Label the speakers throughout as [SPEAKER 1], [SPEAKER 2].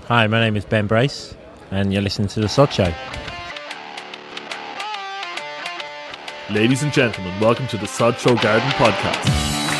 [SPEAKER 1] Hi, my name is Ben Brace, and you're listening to The Sod Show.
[SPEAKER 2] Ladies and gentlemen, welcome to the Sod Show Garden Podcast.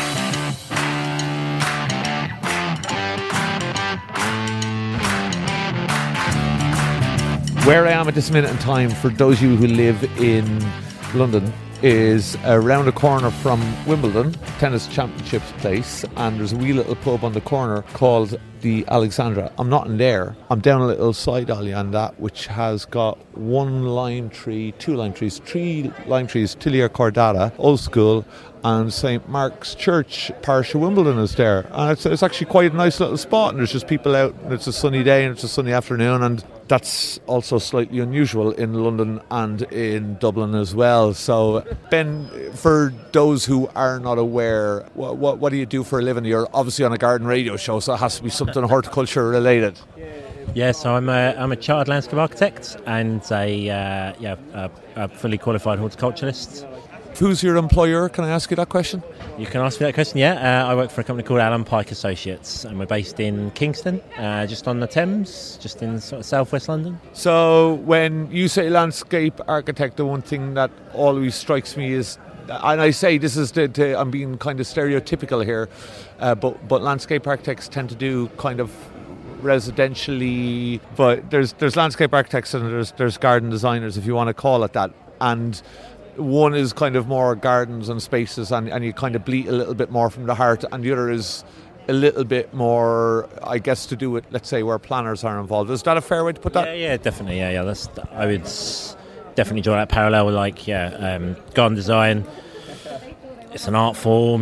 [SPEAKER 3] Where I am at this minute in time, for those of you who live in London, is around the corner from Wimbledon, tennis championships place, and there's a wee little pub on the corner called the Alexandra. I'm not in there. I'm down a little side alley on that, which has got one lime tree, two lime trees, three lime trees, Tilia cordata, old school, and St. Mark's Church, parish of Wimbledon is there. And it's actually quite a nice little spot, and there's just people out, and it's a sunny day and it's a sunny afternoon, and that's also slightly unusual in London and in Dublin as well. So, Ben, for those who are not aware, what do you do for a living? You're obviously on a garden radio show, so it has to be something horticulture related.
[SPEAKER 1] Yeah, so I'm a chartered landscape architect and a fully qualified horticulturalist.
[SPEAKER 3] Who's your employer? Can I ask you that question?
[SPEAKER 1] You can ask me that question, yeah. I work for a company called Alan Pike Associates, and we're based in Kingston, just on the Thames, just in sort of southwest London.
[SPEAKER 3] So when you say landscape architect, the one thing that always strikes me is, and I say this is I'm being kind of stereotypical here, but landscape architects tend to do kind of residentially, but there's landscape architects and there's garden designers, if you want to call it that, and one is kind of more gardens and spaces, and you kind of bleat a little bit more from the heart, and the other is a little bit more, I guess, to do with, let's say, where planners are involved. Is that a fair way to put that?
[SPEAKER 1] Yeah, definitely. Yeah. I would definitely draw that parallel with garden design. It's an art form,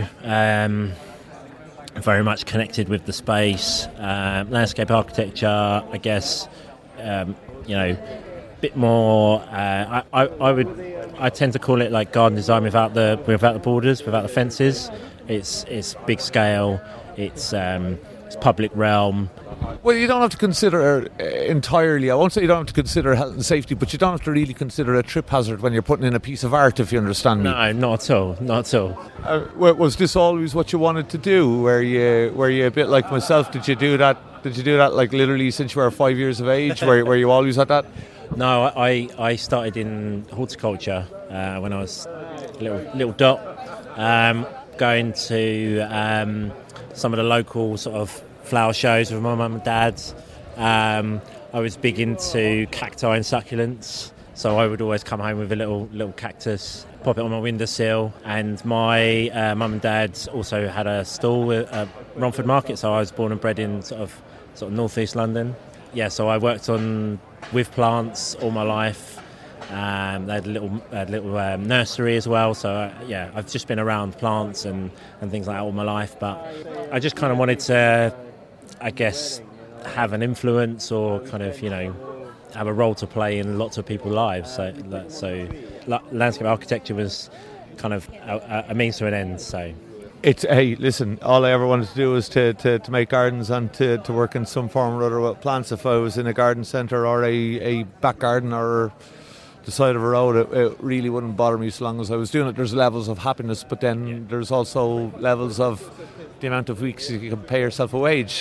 [SPEAKER 1] very much connected with the space. Landscape architecture, I guess, bit more. I tend to call it like garden design without the borders, without the fences. It's big scale. It's public realm.
[SPEAKER 3] Well, you don't have to consider entirely. I won't say you don't have to consider health and safety, but you don't have to really consider a trip hazard when you're putting in a piece of art, if you understand me.
[SPEAKER 1] No, not at all. Not at all.
[SPEAKER 3] Was this always what you wanted to do? Were you a bit like myself? Did you do that? Like literally since you were 5 years of age? Were you always at that?
[SPEAKER 1] No, I started in horticulture when I was a little dot, going to some of the local sort of flower shows with my mum and dad. I was big into cacti and succulents, so I would always come home with a little cactus, pop it on my windowsill. And my mum and dad also had a stall at Romford Market, so I was born and bred in sort of northeast London. Yeah, so I worked with plants all my life. They had a little nursery as well. So I've just been around plants and things like that all my life. But I just kind of wanted to, I guess, have an influence or kind of have a role to play in lots of people's lives. So landscape architecture was kind of a means to an end. So.
[SPEAKER 3] It's, hey, listen, all I ever wanted to do was to make gardens and to work in some form or other with plants. If I was in a garden centre or a back garden or the side of a road, it really wouldn't bother me so long as I was doing it. There's levels of happiness, but then there's also levels of the amount of weeks you can pay yourself a wage,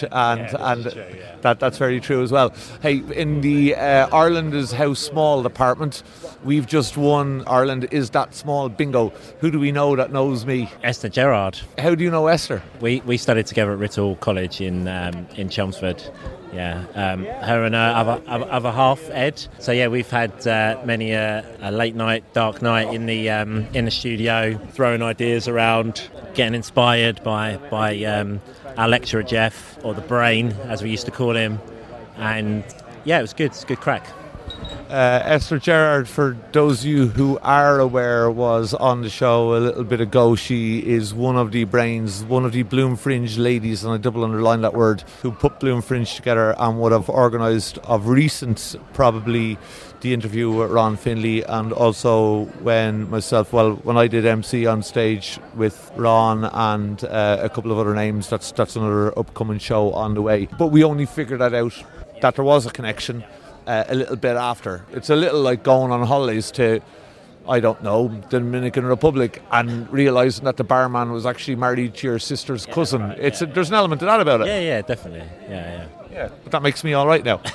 [SPEAKER 3] that's very true as well. Hey, in the Ireland is How Small department, we've just won Ireland Is That Small bingo. Who do we know that knows me?
[SPEAKER 1] Esther Gerrard.
[SPEAKER 3] How do you know Esther?
[SPEAKER 1] We studied together at Rittall College in Chelmsford. Yeah, her and her other half, Ed. So yeah, we've had many a late night, dark night in the studio, throwing ideas around, getting inspired by our lecturer Jeff, or the Brain as we used to call him, and yeah, it was good. It's a good crack.
[SPEAKER 3] Esther Gerrard, for those of you who are aware, was on the show a little bit ago. She is one of the brains, one of the Bloom Fringe ladies, and I double underline that word, who put Bloom Fringe together and would have organised of recent probably the interview with Ron Finlay, and also when I did MC on stage with Ron and a couple of other names. That's another upcoming show on the way. But we only figured that out, that there was a connection a little bit after. It's a little like going on holidays to, I don't know, the Dominican Republic and realising that the barman was actually married to your sister's cousin. There's an element of that about it.
[SPEAKER 1] Yeah, definitely. Yeah.
[SPEAKER 3] Yeah, but that makes me all right now.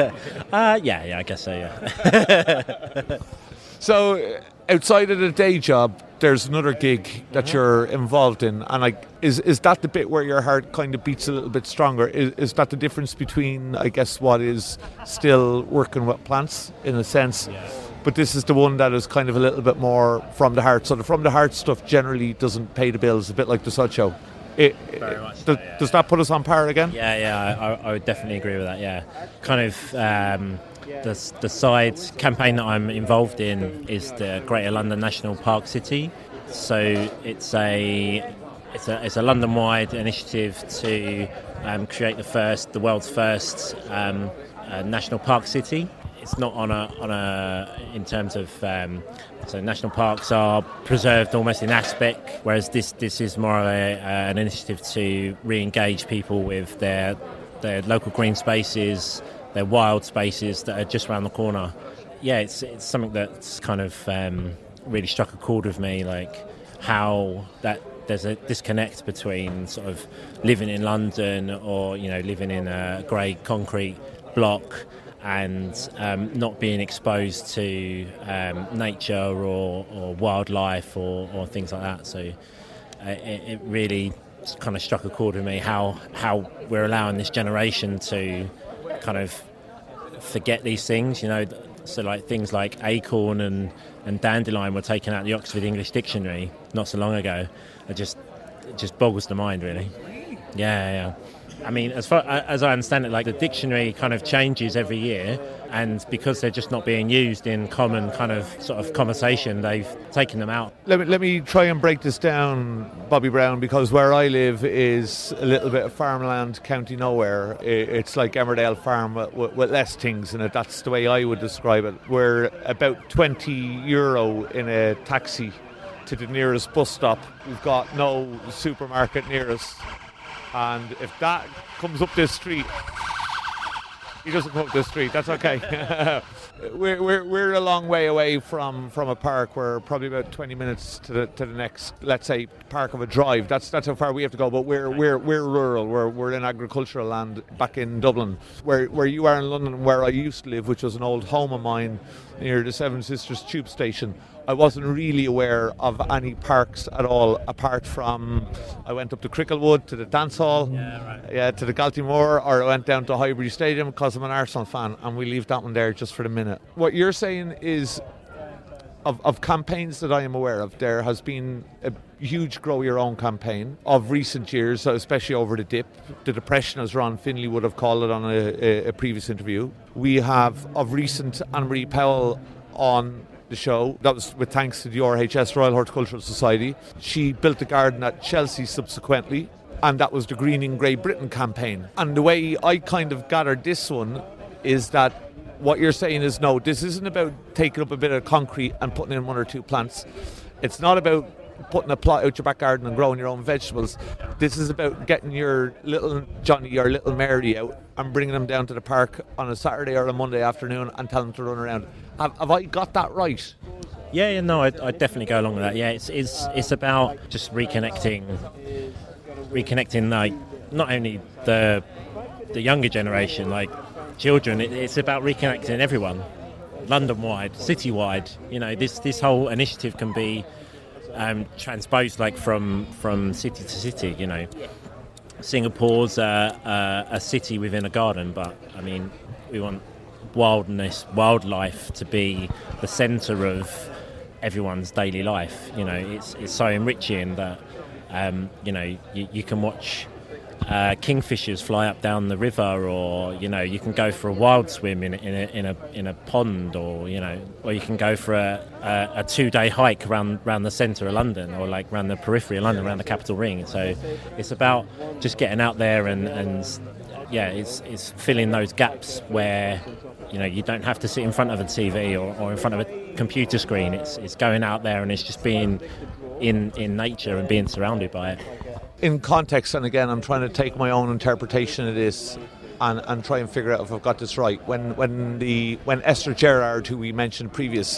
[SPEAKER 1] Yeah, I guess so, yeah.
[SPEAKER 3] So, outside of the day job, there's another gig that you're involved in, and like, is that the bit where your heart kind of beats a little bit stronger? Is that the difference between, I guess, what is still working with plants in a sense, but this is the one that is kind of a little bit more from the heart? So the from the heart stuff generally doesn't pay the bills, a bit like the Sud Show.
[SPEAKER 1] Very much so, yeah.
[SPEAKER 3] Does that put us on par again?
[SPEAKER 1] Yeah, I would definitely agree with that. Yeah, kind of. The side campaign that I'm involved in is the Greater London National Park City. So it's a London-wide initiative to create the world's first national park city. It's not on a in terms of so national parks are preserved almost in aspect, whereas this is more of an initiative to re-engage people with their local green spaces, their wild spaces that are just around the corner. Yeah, it's something that's kind of really struck a chord with me, like how that there's a disconnect between sort of living in London or living in a grey concrete block and not being exposed to nature or wildlife or things like that. So it really kind of struck a chord with me how we're allowing this generation to kind of forget these things, so like things like acorn and dandelion were taken out of the Oxford English Dictionary not so long ago. It just boggles the mind, really. Yeah. I mean, as far as I understand it, like the dictionary kind of changes every year, and because they're just not being used in common kind of sort of conversation, they've taken them out.
[SPEAKER 3] Let me try and break this down, Bobby Brown, because where I live is a little bit of farmland, county nowhere. It's like Emmerdale Farm with less things in it. That's the way I would describe it. We're about €20 in a taxi to the nearest bus stop. We've got no supermarket near us. And if that comes up this street, he doesn't come up this street, that's okay. we're a long way away from a park. We're probably about 20 minutes to the next, let's say, park of a drive. That's how far we have to go. But we're rural. We're in agricultural land back in Dublin, where you are in London, where I used to live, which was an old home of mine near the Seven Sisters tube station. I wasn't really aware of any parks at all, apart from I went up to Cricklewood, to the dance hall, to the Galtymore, or I went down to Highbury Stadium because I'm an Arsenal fan, and we leave that one there just for the minute. What you're saying is, of campaigns that I am aware of, there has been a huge Grow Your Own campaign of recent years, especially over the dip. The depression, as Ron Finlay would have called it on a previous interview. We have, of recent, Anne-Marie Powell on the show. That was with thanks to the RHS, Royal Horticultural Society. She built a garden at Chelsea subsequently, and that was the Greening Great Britain campaign. And the way I kind of gathered this one is that what you're saying is, no, this isn't about taking up a bit of concrete and putting in one or two plants. It's not about putting a plot out your back garden and growing your own vegetables. This is about getting your little Johnny or little Mary out and bringing them down to the park on a Saturday or a Monday afternoon and telling them to run around. Have I got that right?
[SPEAKER 1] Yeah, no, I definitely go along with that. Yeah, it's about just reconnecting, like not only the younger generation, like children. It's about reconnecting everyone, London-wide, city-wide. This whole initiative can be transposed like from city to city. Singapore's a city within a garden, but I mean, we want wildlife to be the centre of everyone's daily life. It's so enriching that you can watch kingfishers fly up down the river, or you can go for a wild swim in a pond, or you can go for a 2-day hike around the centre of London, or like around the periphery of London, around the capital ring. So it's about just getting out there and it's filling those gaps where you don't have to sit in front of a TV or in front of a computer screen. It's going out there and it's just being in nature and being surrounded by it.
[SPEAKER 3] In context, and again, I'm trying to take my own interpretation of this and try and figure out if I've got this right. When Esther Gerrard, who we mentioned previous,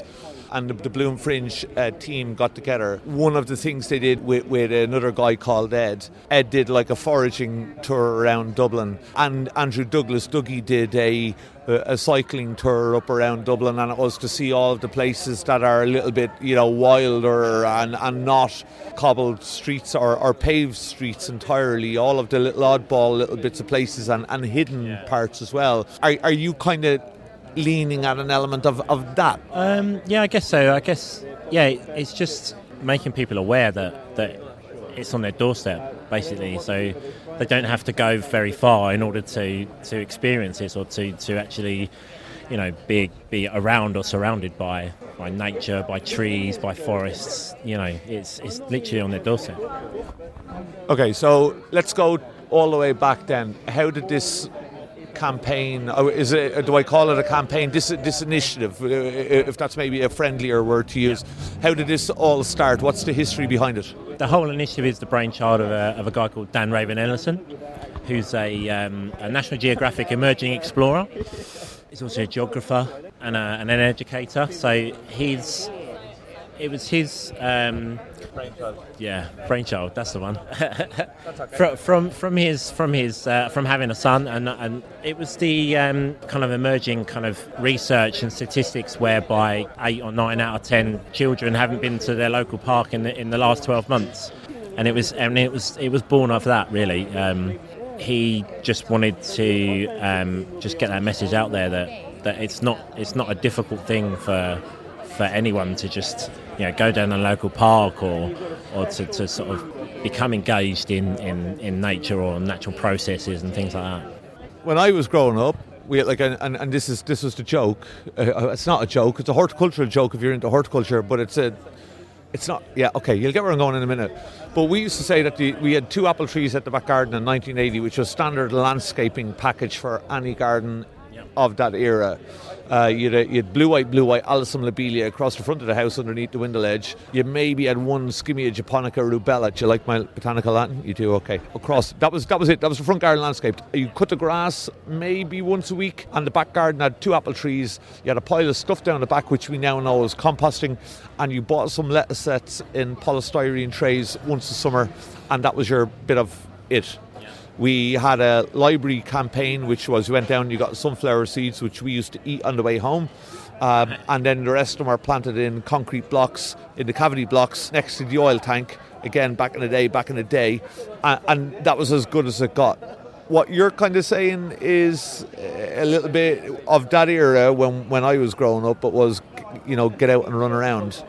[SPEAKER 3] and the Bloom Fringe team got together. One of the things they did with another guy called Ed did like a foraging tour around Dublin, and Andrew Douglas, Dougie, did a cycling tour up around Dublin, and it was to see all of the places that are a little bit, wilder and not cobbled streets or paved streets entirely, all of the little oddball little bits of places and hidden parts as well. Are you kind of leaning at an element of that?
[SPEAKER 1] I guess so. I guess, it's just making people aware that it's on their doorstep, basically, so they don't have to go very far in order to experience this, or to actually, be around or surrounded by nature, by trees, by forests. It's literally on their doorstep.
[SPEAKER 3] Okay, so let's go all the way back then. How did this campaign, do I call it a campaign, this initiative, if that's maybe a friendlier word to use, how did this all start? What's the history behind it?
[SPEAKER 1] The whole initiative is the brainchild of a guy called Dan Raven Ellison, who's a National Geographic emerging explorer. He's also a geographer and an educator. So it was his brainchild. That's the one. from having a son, and it was the kind of emerging kind of research and statistics whereby 8 or 9 out of 10 children haven't been to their local park in the last 12 months, and it was born of that, really. He just wanted to just get that message out there that it's not a difficult thing for anyone to just go down a local park or to sort of become engaged in nature or natural processes and things like that.
[SPEAKER 3] When I was growing up, we had and this was the joke. It's not a joke. It's a horticultural joke if you're into horticulture, but it's not. Yeah, okay, you'll get where I'm going in a minute. But we used to say that we had 2 apple trees at the back garden in 1980, which was standard landscaping package for any garden of that era. You had blue white Alyssum lobelia across the front of the house underneath the window ledge. You maybe had one Skimmia japonica rubella. Do you like my botanical Latin? You do, okay. Across, that was it. That was the front garden landscape. You cut the grass maybe once a week, and the back garden had 2 apple trees. You had a pile of stuff down the back, which we now know is composting, and you bought some lettuce sets in polystyrene trays once a summer, and that was your bit of it. We had a library campaign, which was you went down and you got sunflower seeds, which we used to eat on the way home. And then the rest of them are planted in concrete blocks, in the cavity blocks next to the oil tank. Again, back in the day. And that was as good as it got. What you're kind of saying is a little bit of that era when I was growing up, but was, get out and run around,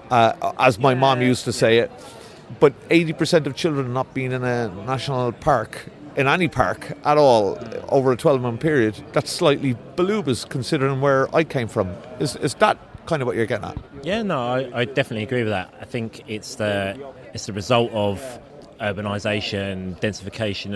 [SPEAKER 3] as my mom used to say it. But 80% of children not being in a national park, in any park at all, over a 12-month period, that's slightly balubas considering where I came from. Is that kind of what you're getting at? Yeah,
[SPEAKER 1] no, I definitely agree with that. I think it's the result of urbanisation, densification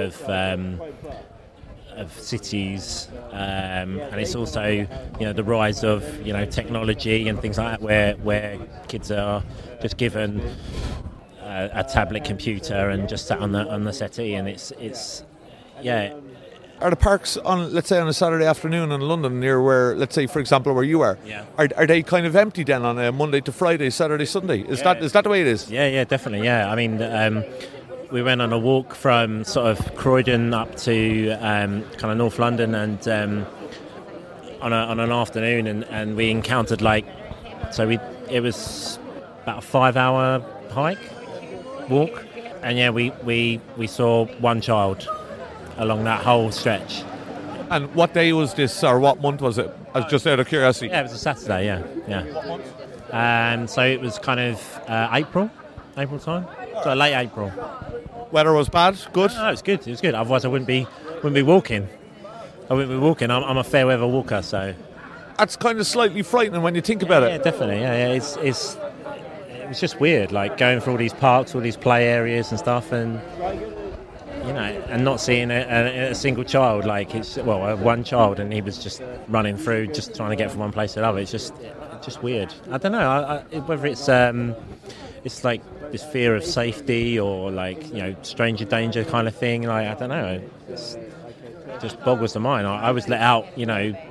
[SPEAKER 1] of cities, and it's also the rise of technology and things like that, where kids are just given a tablet computer and just sat on the settee, and it's
[SPEAKER 3] Are the parks on, let's say, on a Saturday afternoon in London, near where, let's say, for example, where you are?
[SPEAKER 1] Yeah.
[SPEAKER 3] Are they kind of empty then on a Monday to Friday, Saturday, Sunday? Is that the way it is?
[SPEAKER 1] Yeah, definitely. Yeah, I mean, we went on a walk from sort of Croydon up to kind of North London, and on an afternoon, and we encountered it was about a 5-hour walk, and we saw one child along that whole stretch.
[SPEAKER 3] And what day was this, or what month was it? Just out of curiosity.
[SPEAKER 1] Yeah, it was a Saturday. Yeah.
[SPEAKER 3] What month?
[SPEAKER 1] So it was kind of April time. So late April.
[SPEAKER 3] Weather was bad. Good.
[SPEAKER 1] No, it was good. It was good. Otherwise, I wouldn't be walking. I'm a fair weather walker, so.
[SPEAKER 3] That's kind of slightly frightening when you think about it.
[SPEAKER 1] Yeah, definitely. Yeah. It was just weird, like going through all these parks, all these play areas and stuff, and and not seeing a single child. Like one child, and he was just running through, just trying to get from one place to another. It's just weird. I don't know whether it's like this fear of safety or stranger danger kind of thing. Like, I don't know. It just boggles the mind. I was let out,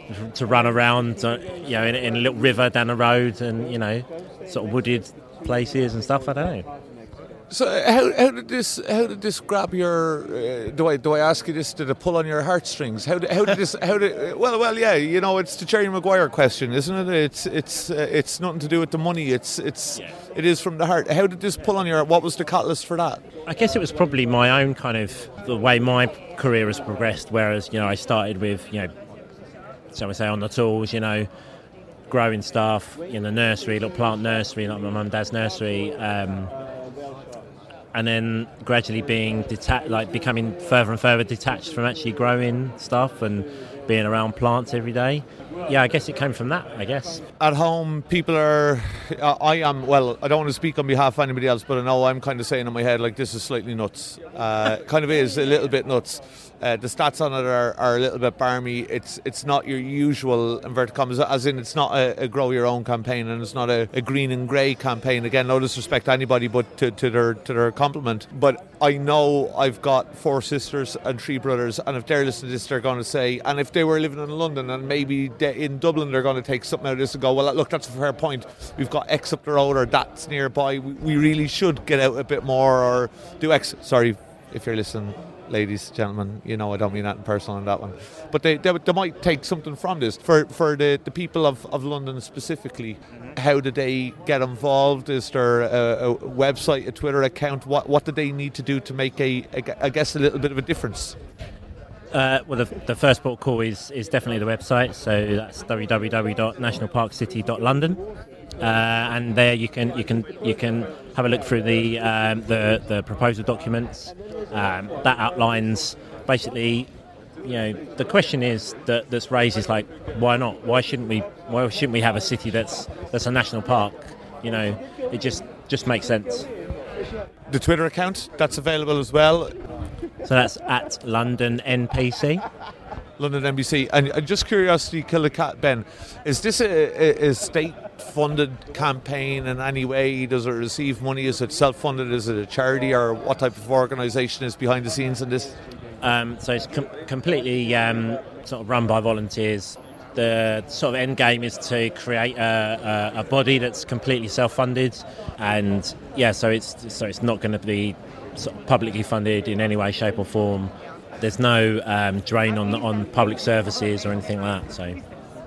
[SPEAKER 1] to run around, in a little river down the road, and sort of wooded places and stuff. I don't know.
[SPEAKER 3] So how did this grab your? Do I ask you this? Did it pull on your heartstrings? Well, yeah. It's the Jerry Maguire question, isn't it? It's nothing to do with the money. It is from the heart. How did this pull on your? What was the catalyst for that?
[SPEAKER 1] I guess it was probably my own kind of the way my career has progressed. Whereas I started with shall we say on the tools, growing stuff in the nursery, little plant nursery, like my mum and dad's nursery. And then gradually being becoming further and further detached from actually growing stuff and being around plants every day. Yeah, I guess it came from that, I guess.
[SPEAKER 3] At home, people are... I don't want to speak on behalf of anybody else, but I know I'm kind of saying in my head, like, this is slightly nuts. Kind of is a little bit nuts. The stats on it are a little bit barmy. It's not your usual, inverted commas, as in it's not a grow your own campaign, and it's not a green and grey campaign. Again, no disrespect to anybody, but to their compliment. But I know I've got 4 sisters and 3 brothers, and if they're listening to this, they're going to say, and if they were living in London and maybe in Dublin, they're going to take something out of this and go, well, look, that's a fair point. We've got X up the road, or that's nearby. We really should get out a bit more, or do X. Sorry if you're listening, ladies, gentlemen, I don't mean that in personal on that one. But they might take something from this. For the people of London specifically, how do they get involved? Is there a website, a Twitter account? What do they need to do to make I guess, a little bit of a difference?
[SPEAKER 1] Well, the first port of call is definitely the website. So that's www.nationalparkcity.london. And there you can have a look through the proposal documents. That outlines basically, the question is that's raised is like, why not? Why shouldn't we have a city that's a national park? It just makes sense.
[SPEAKER 3] The Twitter account that's available as well.
[SPEAKER 1] So that's at London NPC.
[SPEAKER 3] London NBC. And just curiosity, kill the cat, Ben. Is this a state-funded campaign in any way? Does it receive money? Is it self-funded? Is it a charity? Or what type of organisation is behind the scenes in this?
[SPEAKER 1] So it's completely sort of run by volunteers. The sort of end game is to create a body that's completely self-funded, and so it's not going to be sort of publicly funded in any way, shape, or form. There's no drain on public services or anything like that. So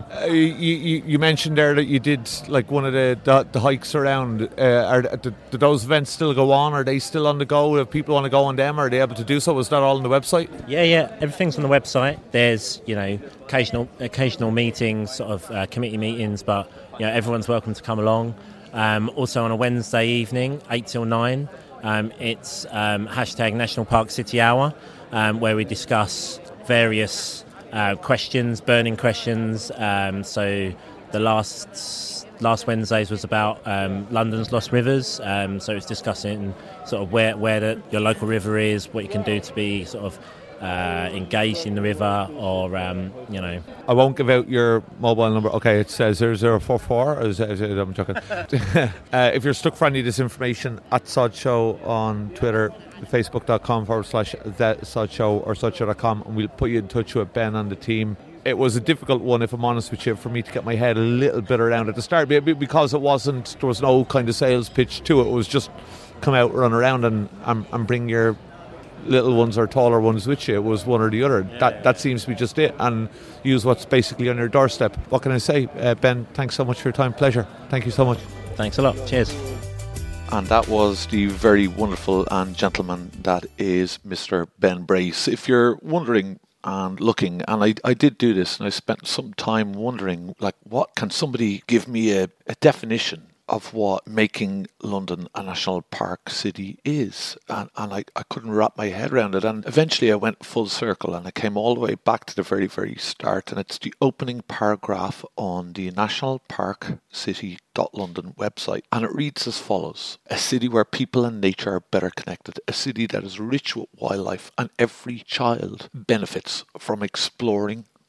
[SPEAKER 3] you mentioned there that you did like one of the hikes around. Do those events still go on? Are they still on the go? If people want to go on them, are they able to do so? Is that all on the website?
[SPEAKER 1] Yeah, everything's on the website. There's occasional meetings, sort of committee meetings, but everyone's welcome to come along. Also on a Wednesday evening, 8 till 9, it's hashtag National Park City Hour, where we discuss various burning questions. So the last Wednesdays was about London's lost rivers. So it's discussing sort of where your local river is, what you can do to be sort of engaged in the river, or I
[SPEAKER 3] won't give out your mobile number. Okay, it's 0044. I'm joking. If you're stuck for any of this information, at Sod Show on Twitter, facebook.com/The Sod Show or sodshow.com, and we'll put you in touch with Ben and the team. It was a difficult one, if I'm honest with you, for me to get my head a little bit around at the start, because there was no kind of sales pitch to it. It was just come out, run around, and bring your little ones or taller ones with you. It was one or the other. That seems to be just it, and use what's basically on your doorstep. What can I say? Ben, thanks so much for your time. Pleasure. Thank you so much.
[SPEAKER 1] Thanks a lot. Cheers.
[SPEAKER 3] And that was the very wonderful and gentleman that is Mr. Ben Brace. If you're wondering and looking, and I did do this, and I spent some time wondering, like, what can somebody give me a definition of what making London a national park city is, and I couldn't wrap my head around it, and eventually I went full circle and I came all the way back to the very, very start, and it's the opening paragraph on the nationalparkcity.london website, and it reads as follows: a city where people and nature are better connected, a city that is rich with wildlife, and every child benefits from exploring,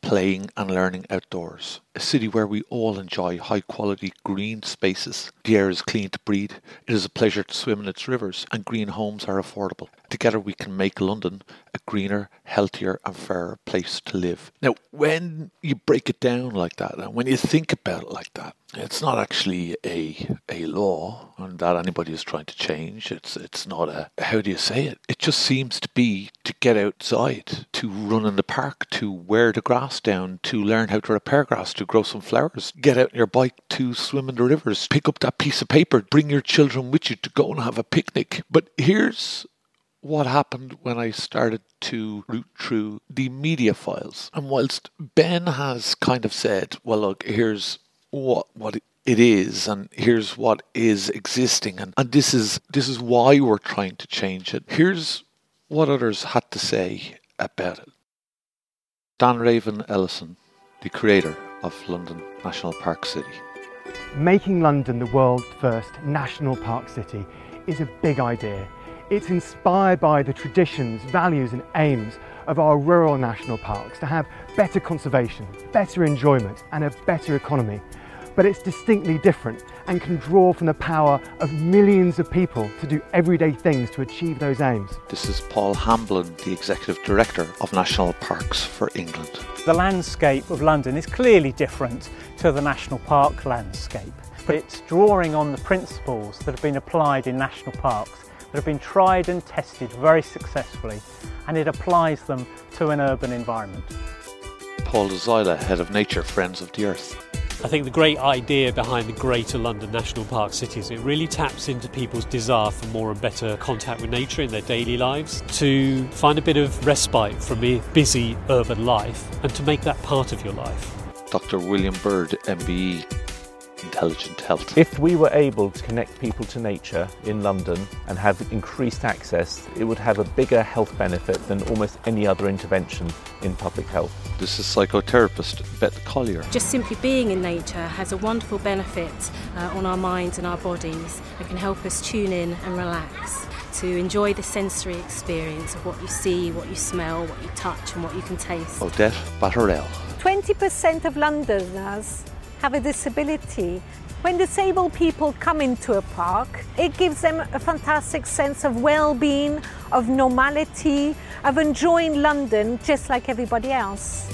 [SPEAKER 3] playing and learning outdoors. A city where we all enjoy high-quality green spaces. The air is clean to breathe, it is a pleasure to swim in its rivers, and green homes are affordable. Together we can make London a greener, healthier and fairer place to live. Now, when you break it down like that, and when you think about it like that, it's not actually a law and that anybody is trying to change. It's not a, how do you say it? It just seems to be to get outside, to run in the park, to wear the grass down, to learn how to repair grass, to grow some flowers, get out on your bike, to swim in the rivers, pick up that piece of paper, bring your children with you to go and have a picnic. But here's what happened when I started to root through the media files. And whilst Ben has kind of said, well, look, here's what it is, and here's what is existing, and this is why we're trying to change it. Here's what others had to say about it. Dan Raven Ellison, the creator of London National Park City.
[SPEAKER 4] Making London the world's first national park city is a big idea. It's inspired by the traditions, values and aims of our rural national parks to have better conservation, better enjoyment and a better economy. But it's distinctly different and can draw from the power of millions of people to do everyday things to achieve those aims.
[SPEAKER 3] This is Paul Hamblin, the Executive Director of National Parks for England.
[SPEAKER 5] The landscape of London is clearly different to the national park landscape, but it's drawing on the principles that have been applied in national parks, that have been tried and tested very successfully, and it applies them to an urban environment.
[SPEAKER 3] Paul Dezyla, Head of Nature Friends of the Earth.
[SPEAKER 6] I think the great idea behind the Greater London National Park City is it really taps into people's desire for more and better contact with nature in their daily lives, to find a bit of respite from a busy urban life and to make that part of your life.
[SPEAKER 3] Dr. William Bird, MBE, Intelligent Health.
[SPEAKER 7] If we were able to connect people to nature in London and have increased access, it would have a bigger health benefit than almost any other intervention in public health.
[SPEAKER 3] This is psychotherapist Beth Collier.
[SPEAKER 8] Just simply being in nature has a wonderful benefit on our minds and our bodies. It can help us tune in and relax, to enjoy the sensory experience of what you see, what you smell, what you touch and what you can taste.
[SPEAKER 3] Odette Batterell.
[SPEAKER 9] 20% of Londoners have a disability. When disabled people come into a park, it gives them a fantastic sense of well-being, of normality, of enjoying London just like everybody else.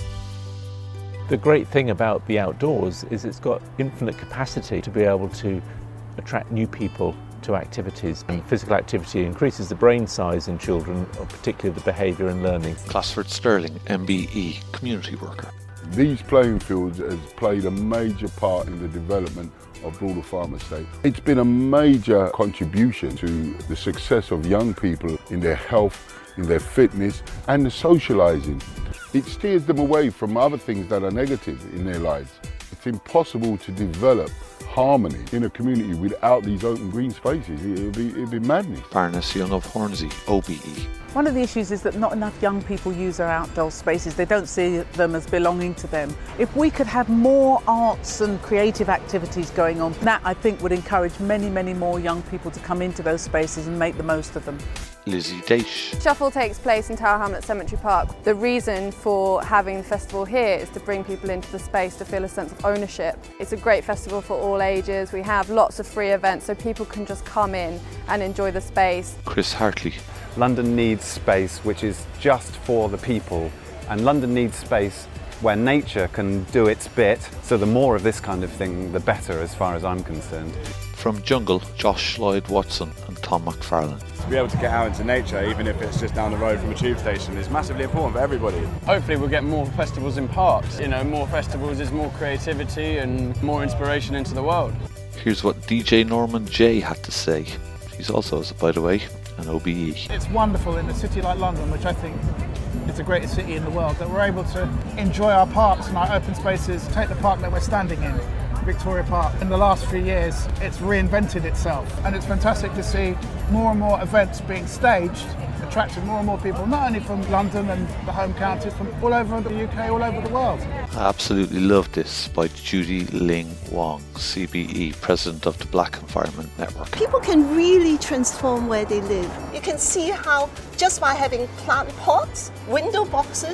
[SPEAKER 7] The great thing about the outdoors is it's got infinite capacity to be able to attract new people to activities, and physical activity increases the brain size in children, particularly the behaviour and learning.
[SPEAKER 3] Glassford Sterling, MBE, Community Worker.
[SPEAKER 10] These playing fields has played a major part in the development of Broadall Farm Estate. It's been a major contribution to the success of young people in their health, in their fitness and the socialising. It steers them away from other things that are negative in their lives. It's impossible to develop harmony in a community without these open green spaces. It'd be madness.
[SPEAKER 3] Baroness Young of Hornsey, OBE.
[SPEAKER 11] One of the issues is that not enough young people use our outdoor spaces. They don't see them as belonging to them. If we could have more arts and creative activities going on, that I think would encourage many, many more young people to come into those spaces and make the most of them.
[SPEAKER 3] Lizzie Daish.
[SPEAKER 12] Shuffle takes place in Tower Hamlets Cemetery Park. The reason for having the festival here is to bring people into the space to feel a sense of ownership. It's a great festival for all ages. We have lots of free events so people can just come in and enjoy the space.
[SPEAKER 3] Chris Hartley.
[SPEAKER 13] London needs space which is just for the people, and London needs space where nature can do its bit, so the more of this kind of thing the better as far as I'm concerned.
[SPEAKER 3] From Jungle, Josh Lloyd Watson and Tom McFarlane.
[SPEAKER 14] To be able to get out into nature, even if it's just down the road from a tube station, is massively important for everybody.
[SPEAKER 15] Hopefully we'll get more festivals in parks. You know, more festivals is more creativity and more inspiration into the world.
[SPEAKER 3] Here's what DJ Norman J had to say. He's also, by the way, an OBE.
[SPEAKER 16] It's wonderful in a city like London, which I think is the greatest city in the world, that we're able to enjoy our parks and our open spaces. Take the park that we're standing in, Victoria Park. In the last few years, it's reinvented itself, and it's fantastic to see more and more events being staged, attracting more and more people, not only from London and the home counties, from all over the UK, all over the world.
[SPEAKER 3] I absolutely love this by Judy Ling Wong, CBE, President of the Black Environment Network.
[SPEAKER 17] People can really transform where they live. You can see how just by having plant pots, window boxes,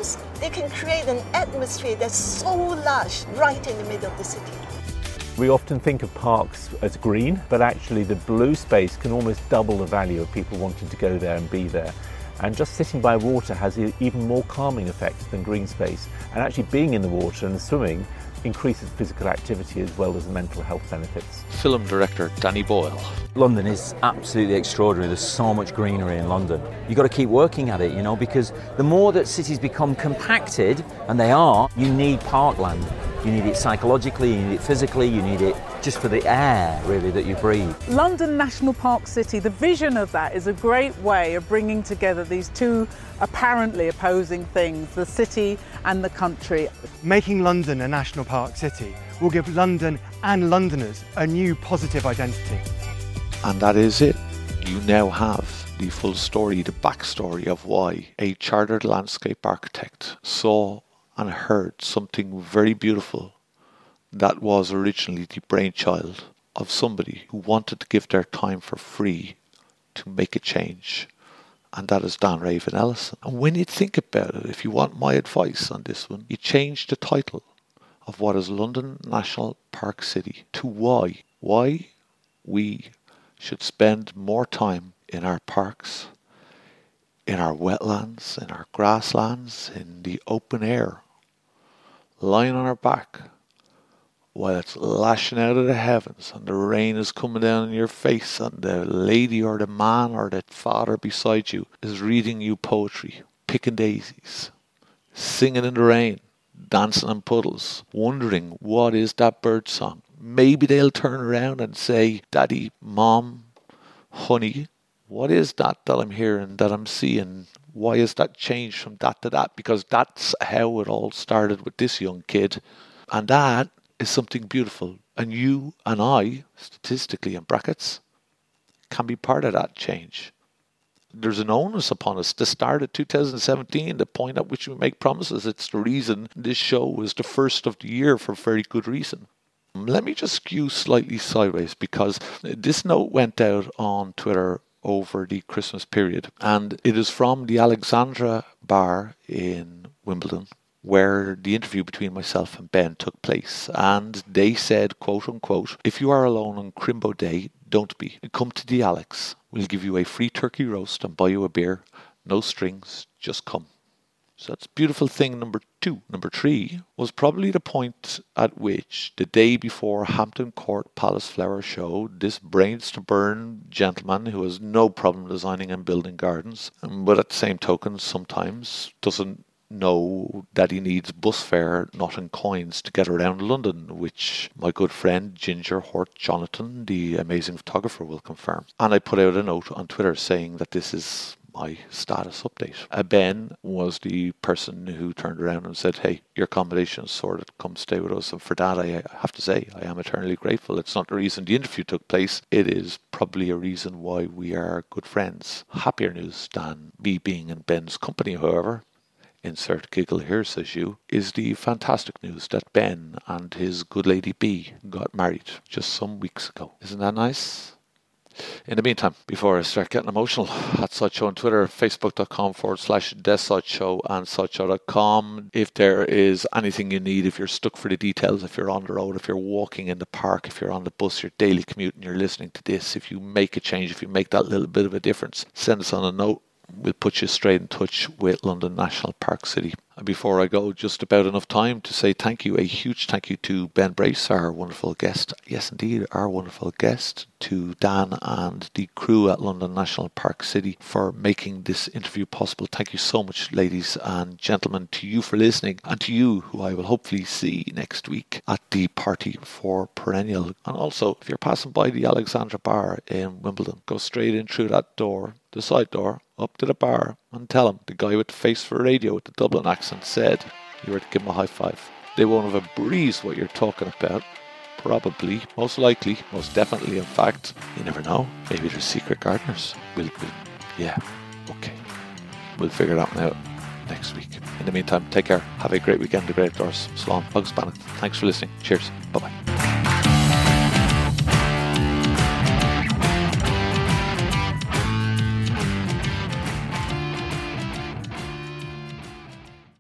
[SPEAKER 17] they can create an atmosphere that's so lush right in the middle of the city.
[SPEAKER 7] We often think of parks as green, but actually the blue space can almost double the value of people wanting to go there and be there. And just sitting by water has an even more calming effect than green space. And actually being in the water and swimming increases physical activity as well as mental health benefits.
[SPEAKER 3] Film director Danny Boyle.
[SPEAKER 18] London is absolutely extraordinary. There's so much greenery in London. You've got to keep working at it, because the more that cities become compacted, and they are, you need parkland. You need it psychologically, you need it physically, you need it just for the air, really, that you breathe.
[SPEAKER 11] London National Park City, the vision of that is a great way of bringing together these two apparently opposing things, the city and the country.
[SPEAKER 4] Making London a national park city will give London and Londoners a new positive identity.
[SPEAKER 3] And that is it. You now have the full story, the backstory of why a chartered landscape architect saw and heard something very beautiful that was originally the brainchild of somebody who wanted to give their time for free to make a change. And that is Dan Raven-Ellison. And when you think about it, if you want my advice on this one, you change the title of what is London National Park City to why. Why we should spend more time in our parks, in our wetlands, in our grasslands, in the open air, lying on our back while it's lashing out of the heavens and the rain is coming down in your face and the lady or the man or the father beside you is reading you poetry, picking daisies, singing in the rain, dancing in puddles, wondering what is that bird song. Maybe they'll turn around and say, Daddy, Mom, honey, what is that I'm hearing, that I'm seeing? Why is that changed from that to that? Because that's how it all started with this young kid. And that is something beautiful. And you and I, statistically in brackets, can be part of that change. There's an onus upon us to start at 2017, the point at which we make promises. It's the reason this show is the first of the year for very good reason. Let me just skew slightly sideways because this note went out on Twitter over the Christmas period, and it is from the Alexandra Bar in Wimbledon, where the interview between myself and Ben took place. And they said, quote unquote, if you are alone on Crimbo Day, don't be. Come to the Alex. We'll give you a free turkey roast and buy you a beer. No strings, just come. So that's beautiful thing number 2. Number 3 was probably the point at which, the day before Hampton Court Palace Flower Show, this brains to burn gentleman who has no problem designing and building gardens, but at the same token sometimes doesn't know that he needs bus fare, not in coins, to get around London, which my good friend Ginger Hort Jonathan, the amazing photographer, will confirm. And I put out a note on Twitter saying that this is my status update. Ben was the person who turned around and said, hey, your accommodation is sorted, come stay with us. And for that, I have to say, I am eternally grateful. It's not the reason the interview took place. It is probably a reason why we are good friends. Happier news than me being in Ben's company, however, insert giggle here, says you, is the fantastic news that Ben and his good lady B got married just some weeks ago. Isn't that nice? In the meantime, before I start getting emotional, at Sideshow on Twitter, facebook.com/DeSideshow and sideshow.com. If there is anything you need, if you're stuck for the details, if you're on the road, if you're walking in the park, if you're on the bus, your daily commute and you're listening to this, if you make a change, if you make that little bit of a difference, send us on a note. We'll put you straight in touch with London National Park City. And before I go, just about enough time to say thank you, a huge thank you to Ben Brace, our wonderful guest. Yes, indeed, our wonderful guest. To Dan and the crew at London National Park City for making this interview possible. Thank you so much, ladies and gentlemen, to you for listening, and to you who I will hopefully see next week at the Party for Perennial. And also, if you're passing by the Alexandra Bar in Wimbledon, go straight in through that door, the side door, up to the bar, and tell them the guy with the face for radio with the Dublin accent said you were to give him a high five. They won't have a breeze what you're talking about. Probably, most likely, most definitely, in fact. You never know. Maybe they're secret gardeners. We'll figure that one out next week. In the meantime, take care. Have a great weekend. The great outdoors. Slán, Bugs Bannon. Thanks for listening. Cheers. Bye-bye.